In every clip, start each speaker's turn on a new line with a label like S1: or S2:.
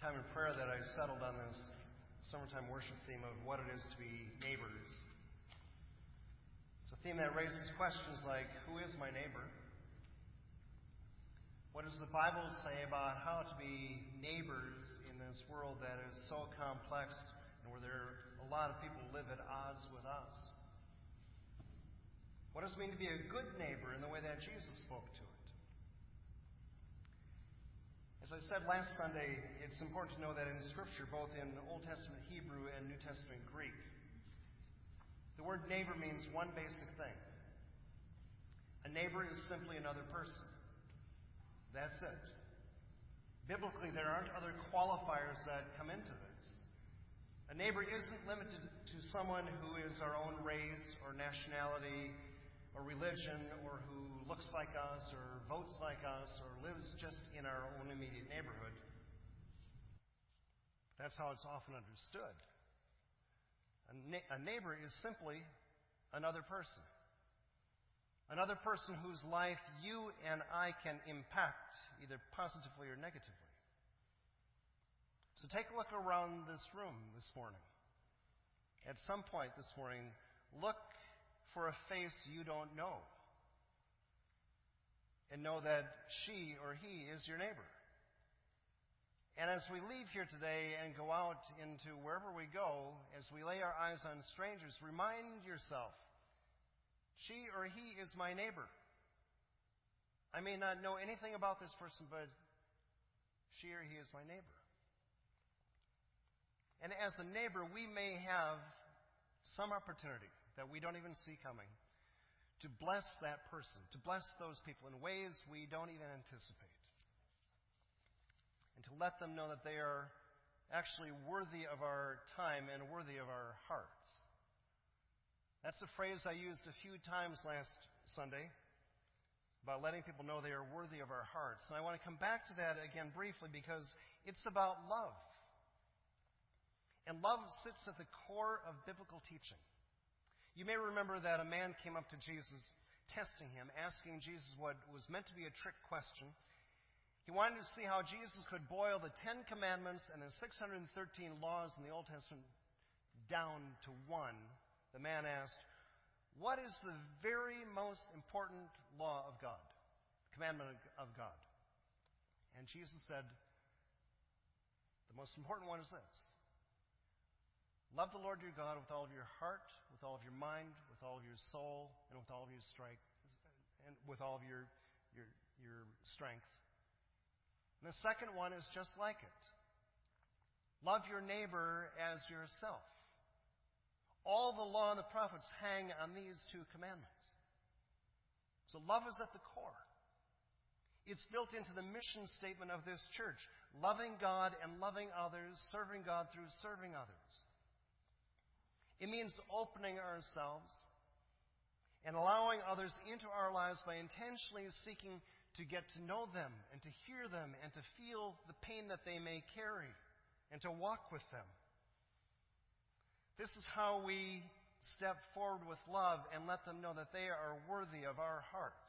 S1: time in prayer that I settled on this summertime worship theme of what it is to be neighbors. It's a theme that raises questions like, who is my neighbor? What does the Bible say about how to be neighbors in this world that is so complex and where there are a lot of people who live at odds with us? What does it mean to be a good neighbor in the way that Jesus spoke to it? As I said last Sunday, it's important to know that in Scripture, both in Old Testament Hebrew and New Testament Greek, the word neighbor means one basic thing. A neighbor is simply another person. That's it. Biblically, there aren't other qualifiers that come into this. A neighbor isn't limited to someone who is our own race or nationality or religion or who looks like us or votes like us or lives just in our own immediate neighborhood. That's how it's often understood. A neighbor is simply another person. Another person whose life you and I can impact, either positively or negatively. So take a look around this room this morning. At some point this morning, look for a face you don't know. And know that she or he is your neighbor. And as we leave here today and go out into wherever we go, as we lay our eyes on strangers, remind yourself, she or he is my neighbor. I may not know anything about this person, but she or he is my neighbor. And as a neighbor, we may have some opportunity that we don't even see coming to bless that person, to bless those people in ways we don't even anticipate. And to let them know that they are actually worthy of our time and worthy of our hearts. That's a phrase I used a few times last Sunday about letting people know they are worthy of our hearts. And I want to come back to that again briefly because it's about love. And love sits at the core of biblical teaching. You may remember that a man came up to Jesus, testing him, asking Jesus what was meant to be a trick question. He wanted to see how Jesus could boil the 10 Commandments and the 613 laws in the Old Testament down to one. The man asked, what is the very most important law of God? Commandment of God. And Jesus said, the most important one is this. Love the Lord your God with all of your heart, with all of your mind, with all of your soul, and with all of your strength, and with all of your strength. And the second one is just like it. Love your neighbor as yourself. All the law and the prophets hang on these two commandments. So love is at the core. It's built into the mission statement of this church. Loving God and loving others, serving God through serving others. It means opening ourselves and allowing others into our lives by intentionally seeking to get to know them and to hear them and to feel the pain that they may carry and to walk with them. This is how we step forward with love and let them know that they are worthy of our hearts.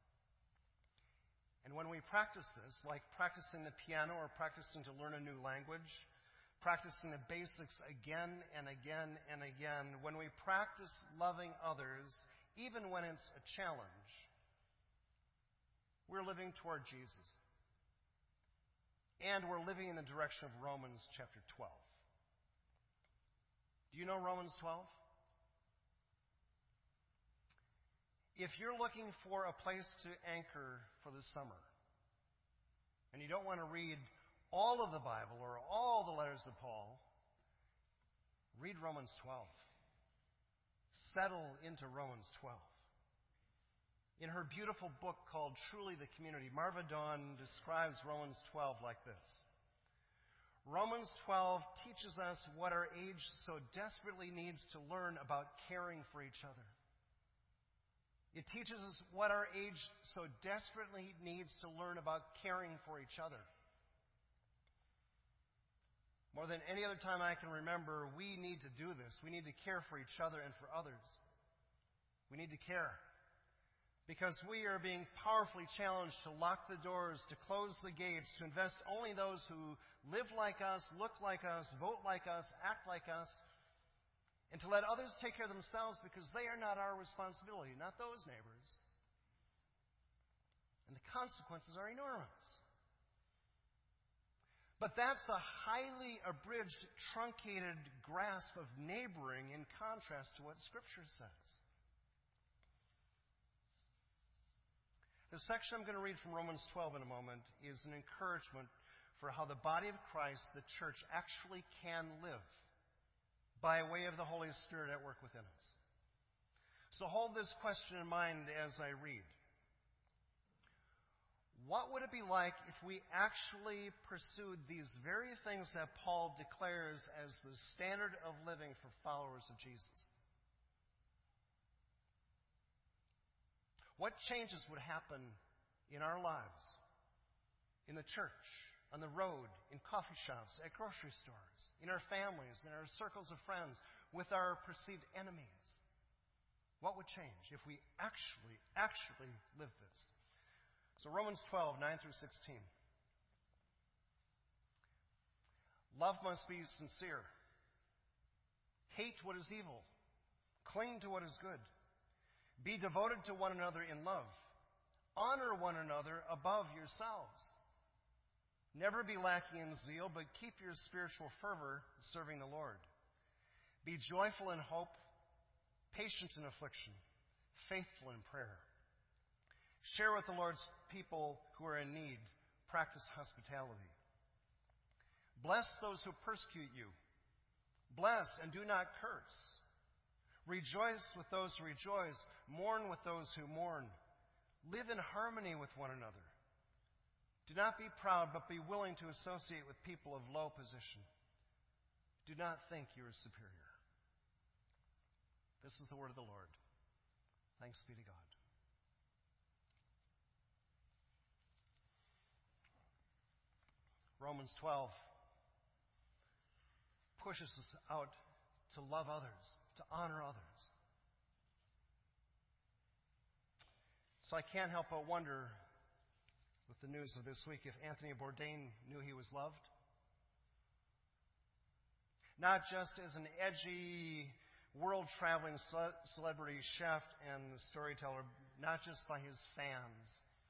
S1: And when we practice this, like practicing the piano or practicing to learn a new language, practicing the basics again and again and again, when we practice loving others, even when it's a challenge, we're living toward Jesus. And we're living in the direction of Romans chapter 12. Do you know Romans 12? If you're looking for a place to anchor for the summer, and you don't want to read all of the Bible or all the letters of Paul, read Romans 12. Settle into Romans 12. In her beautiful book called Truly the Community, Marva Dawn describes Romans 12 like this. Romans 12 teaches us what our age so desperately needs to learn about caring for each other. It teaches us what our age so desperately needs to learn about caring for each other. More than any other time I can remember, we need to do this. We need to care for each other and for others. We need to care. Because we are being powerfully challenged to lock the doors, to close the gates, to invest only those who live like us, look like us, vote like us, act like us, and to let others take care of themselves because they are not our responsibility, not those neighbors. And the consequences are enormous. But that's a highly abridged, truncated grasp of neighboring in contrast to what Scripture says. The section I'm going to read from Romans 12 in a moment is an encouragement for how the body of Christ, the church, actually can live by way of the Holy Spirit at work within us. So hold this question in mind as I read. What would it be like if we actually pursued these very things that Paul declares as the standard of living for followers of Jesus? What changes would happen in our lives, in the church, on the road, in coffee shops, at grocery stores, in our families, in our circles of friends, with our perceived enemies? What would change if we actually lived this? So Romans 12, 9 through 16. Love must be sincere. Hate what is evil. Cling to what is good. Be devoted to one another in love. Honor one another above yourselves. Never be lacking in zeal, but keep your spiritual fervor serving the Lord. Be joyful in hope, patient in affliction, faithful in prayer. Share with the Lord's people who are in need. Practice hospitality. Bless those who persecute you. Bless and do not curse. Rejoice with those who rejoice. Mourn with those who mourn. Live in harmony with one another. Do not be proud, but be willing to associate with people of low position. Do not think you are superior. This is the word of the Lord. Thanks be to God. Romans 12 pushes us out to love others, to honor others. So I can't help but wonder, with the news of this week, if Anthony Bourdain knew he was loved. Not just as an edgy, world-traveling celebrity chef and storyteller, not just by his fans,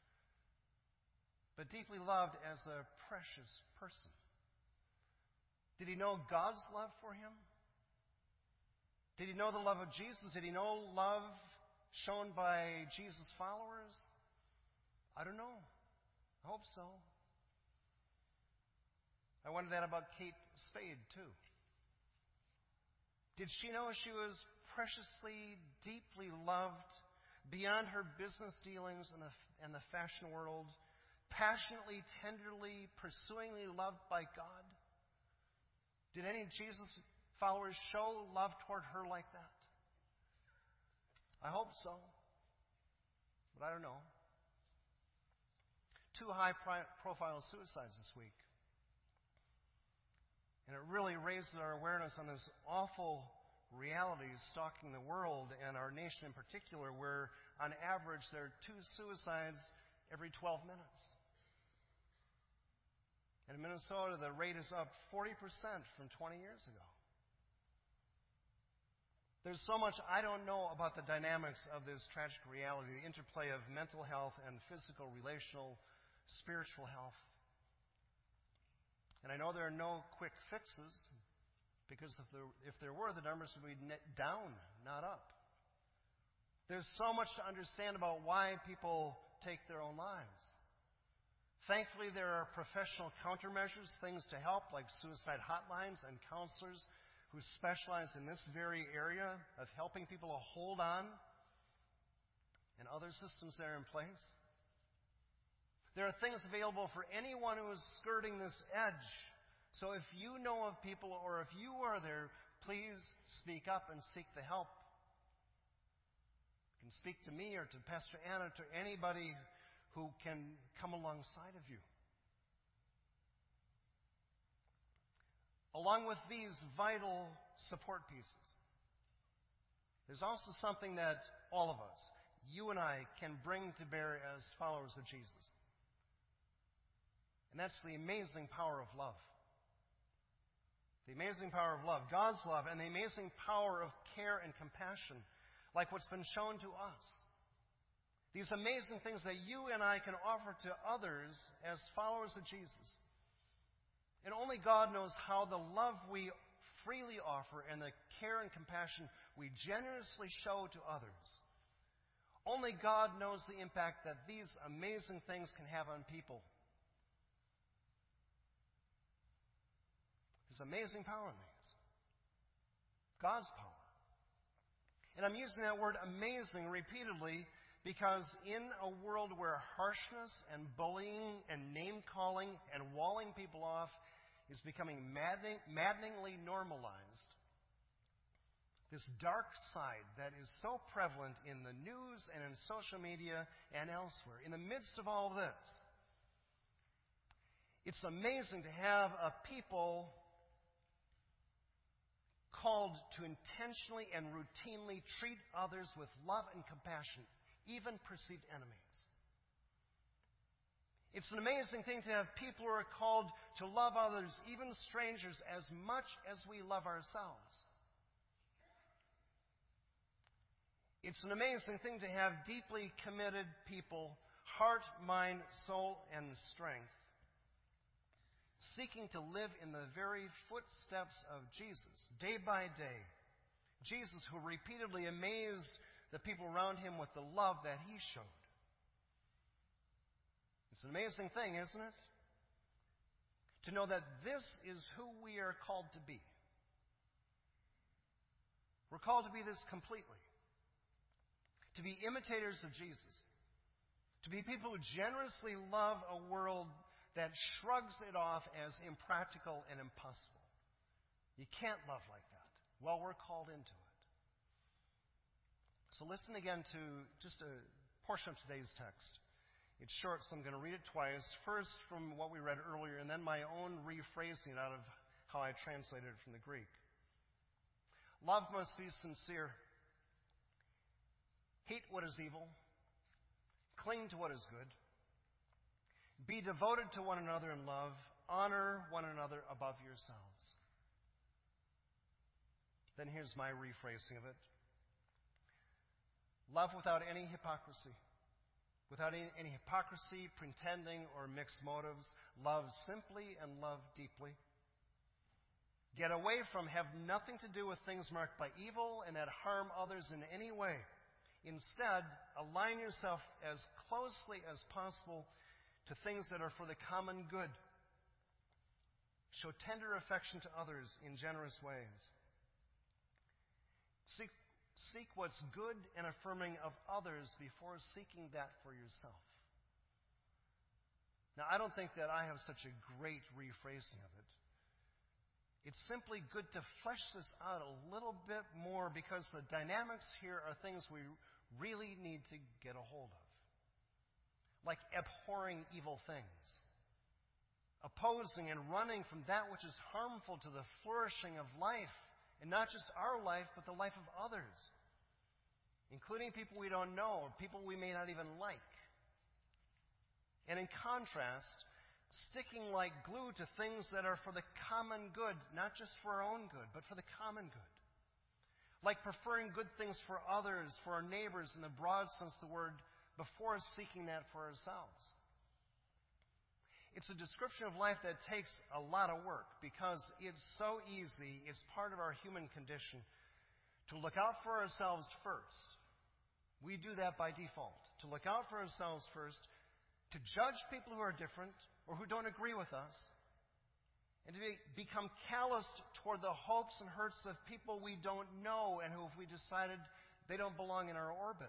S1: but deeply loved as a precious person. Did he know God's love for him? Did he know the love of Jesus? Did he know love shown by Jesus' followers? I don't know. I hope so. I wonder that about Kate Spade, too. Did she know she was preciously, deeply loved beyond her business dealings and the fashion world? Passionately, tenderly, pursuingly loved by God? Did any Jesus followers show love toward her like that? I hope so. But I don't know. 2 high-profile suicides this week. And it really raises our awareness on this awful reality stalking the world and our nation in particular, where on average there are 2 suicides every 12 minutes. And in Minnesota, the rate is up 40% from 20 years ago. There's so much I don't know about the dynamics of this tragic reality, the interplay of mental health and physical, relational, spiritual health. And I know there are no quick fixes, because if there were, the numbers would be down, not up. There's so much to understand about why people take their own lives. Thankfully, there are professional countermeasures, things to help, like suicide hotlines and counselors who specialize in this very area of helping people to hold on, and other systems that are in place. There are things available for anyone who is skirting this edge. So if you know of people, or if you are there, please speak up and seek the help. You can speak to me or to Pastor Anna, to anybody who can come alongside of you. Along with these vital support pieces, there's also something that all of us, you and I, can bring to bear as followers of Jesus. And that's the amazing power of love. The amazing power of love, God's love, and the amazing power of care and compassion, like what's been shown to us. These amazing things that you and I can offer to others as followers of Jesus. And only God knows how the love we freely offer and the care and compassion we generously show to others. Only God knows the impact that these amazing things can have on people. There's amazing power in these. God's power. And I'm using that word amazing repeatedly because in a world where harshness and bullying and name-calling and walling people off is becoming maddeningly normalized, this dark side that is so prevalent in the news and in social media and elsewhere, in the midst of all this, it's amazing to have a people called to intentionally and routinely treat others with love and compassion, even perceived enemies. It's an amazing thing to have people who are called to love others, even strangers, as much as we love ourselves. It's an amazing thing to have deeply committed people, heart, mind, soul, and strength, seeking to live in the very footsteps of Jesus, day by day. Jesus, who repeatedly amazed the people around him with the love that he showed. It's an amazing thing, isn't it? To know that this is who we are called to be. We're called to be this completely. To be imitators of Jesus. To be people who generously love a world that shrugs it off as impractical and impossible. You can't love like that. Well, we're called into it. So listen again to just a portion of today's text. It's short, so I'm going to read it twice. First from what we read earlier, and then my own rephrasing out of how I translated it from the Greek. Love must be sincere. Hate what is evil. Cling to what is good. Be devoted to one another in love. Honor one another above yourselves. Then here's my rephrasing of it. Love without any hypocrisy. Without any hypocrisy, pretending, or mixed motives. Love simply and love deeply. Get away from, have nothing to do with things marked by evil and that harm others in any way. Instead, align yourself as closely as possible to things that are for the common good. Show tender affection to others in generous ways. Seek what's good and affirming of others before seeking that for yourself. Now, I don't think that I have such a great rephrasing of it. It's simply good to flesh this out a little bit more because the dynamics here are things we really need to get a hold of. Like abhorring evil things. Opposing and running from that which is harmful to the flourishing of life. And not just our life, but the life of others. Including people we don't know, or people we may not even like. And in contrast, sticking like glue to things that are for the common good, not just for our own good, but for the common good. Like preferring good things for others, for our neighbors in the broad sense of the word, before seeking that for ourselves. It's a description of life that takes a lot of work because it's so easy, it's part of our human condition, to look out for ourselves first. We do that by default. To look out for ourselves first, to judge people who are different or who don't agree with us, and to become calloused toward the hopes and hurts of people we don't know and who, if we decided they don't belong in our orbit.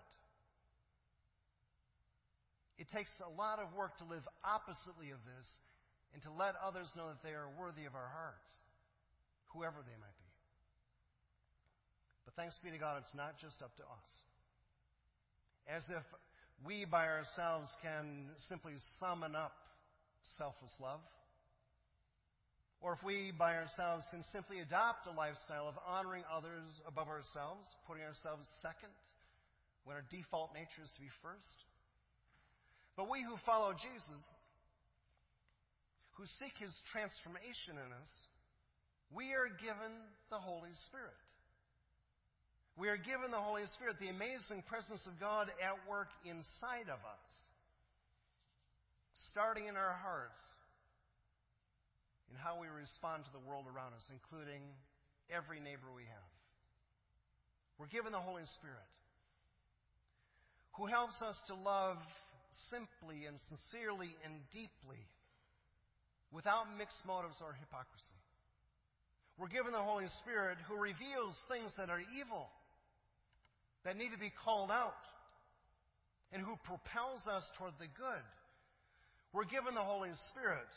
S1: It takes a lot of work to live oppositely of this and to let others know that they are worthy of our hearts, whoever they might be. But thanks be to God, it's not just up to us. As if we by ourselves can simply summon up selfless love, or if we by ourselves can simply adopt a lifestyle of honoring others above ourselves, putting ourselves second, when our default nature is to be first. But we who follow Jesus, who seek His transformation in us, we are given the Holy Spirit. We are given the Holy Spirit, the amazing presence of God at work inside of us, starting in our hearts, in how we respond to the world around us, including every neighbor we have. We're given the Holy Spirit, who helps us to love simply and sincerely and deeply, without mixed motives or hypocrisy. We're given the Holy Spirit, who reveals things that are evil, that need to be called out, and who propels us toward the good. We're given the Holy Spirit,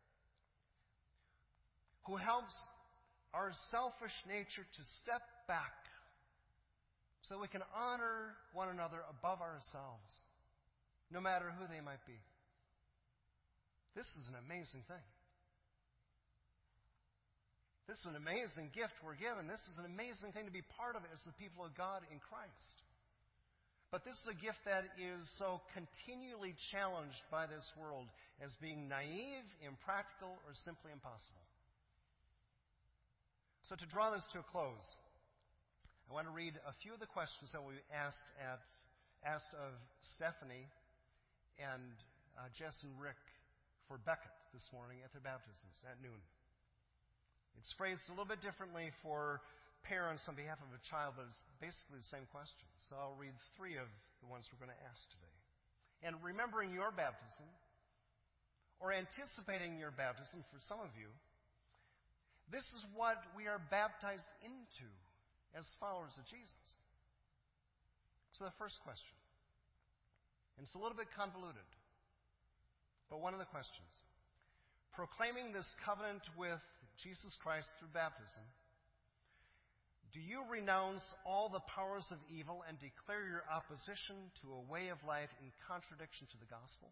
S1: who helps our selfish nature to step back so we can honor one another above ourselves, no matter who they might be. This is an amazing thing. This is an amazing gift we're given. This is an amazing thing to be part of it as the people of God in Christ. But this is a gift that is so continually challenged by this world as being naive, impractical, or simply impossible. So to draw this to a close, I want to read a few of the questions that we asked of Stephanie and Jess and Rick for Beckett this morning at their baptisms at noon. It's phrased a little bit differently for parents on behalf of a child, but it's basically the same question. So I'll read 3 of the ones we're going to ask today. And remembering your baptism, or anticipating your baptism for some of you, this is what we are baptized into as followers of Jesus. So the first question, and it's a little bit convoluted, but one of the questions: proclaiming this covenant with Jesus Christ through baptism, do you renounce all the powers of evil and declare your opposition to a way of life in contradiction to the gospel?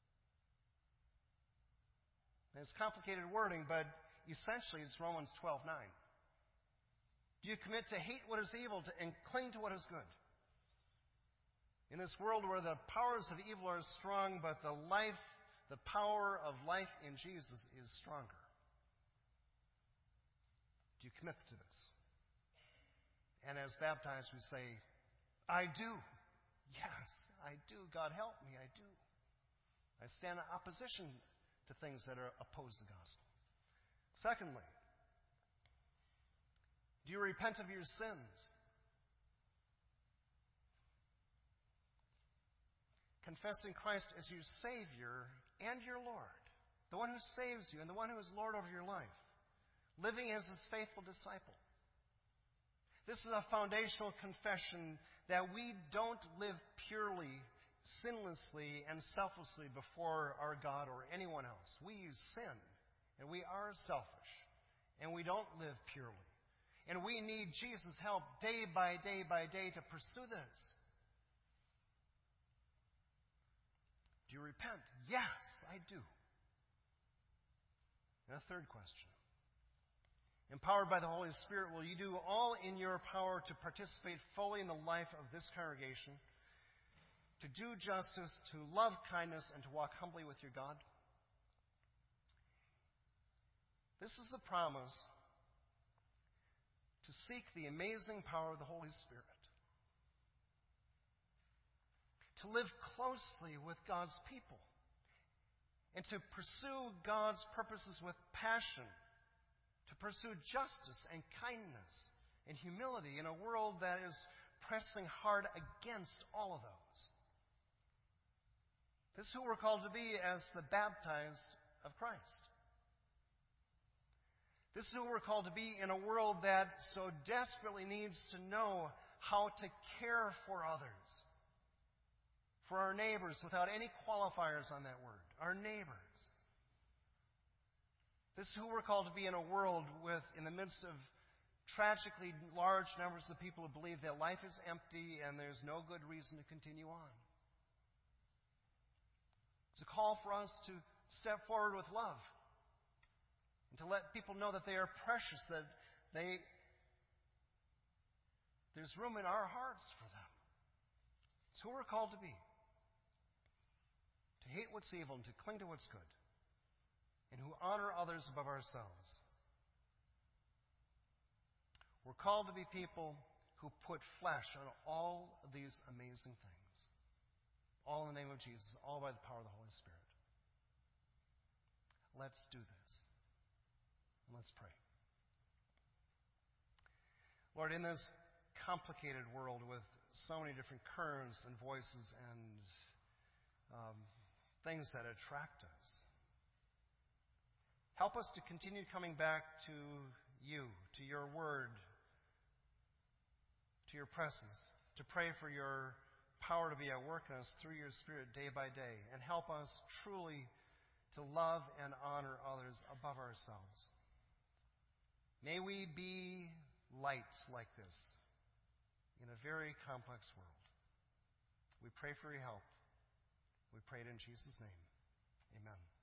S1: And it's complicated wording, but essentially it's Romans 12:9. Do you commit to hate what is evil and cling to what is good? In this world where the powers of evil are strong, but the power of life in Jesus is stronger. Do you commit to this? And as baptized, we say, I do. Yes, I do. God help me, I do. I stand in opposition to things that are opposed to the gospel. Secondly, do you repent of your sins? Confessing Christ as your Savior and your Lord, the one who saves you and the one who is Lord over your life, living as His faithful disciple. This is a foundational confession that we don't live purely, sinlessly, and selflessly before our God or anyone else. We use sin, and we are selfish, and we don't live purely. And we need Jesus' help day by day by day to pursue this. Do you repent? Yes, I do. And a third question. Empowered by the Holy Spirit, will you do all in your power to participate fully in the life of this congregation, to do justice, to love kindness, and to walk humbly with your God? This is the promise to seek the amazing power of the Holy Spirit, to live closely with God's people, and to pursue God's purposes with passion, to pursue justice and kindness and humility in a world that is pressing hard against all of those. This is who we're called to be as the baptized of Christ. This is who we're called to be in a world that so desperately needs to know how to care for others, for our neighbors, without any qualifiers on that word, our neighbors. This is who we're called to be in a world in the midst of tragically large numbers of people who believe that life is empty and there's no good reason to continue on. It's a call for us to step forward with love and to let people know that they are precious, that there's room in our hearts for them. It's who we're called to be. To hate what's evil and to cling to what's good, and who honor others above ourselves. We're called to be people who put flesh on all of these amazing things. All in the name of Jesus, all by the power of the Holy Spirit. Let's do this. And let's pray. Lord, in this complicated world with so many different currents and voices and things that attract us, help us to continue coming back to you, to your word, to your presence, to pray for your power to be at work in us through your Spirit day by day, and help us truly to love and honor others above ourselves. May we be lights like this in a very complex world. We pray for your help. We pray it in Jesus' name. Amen.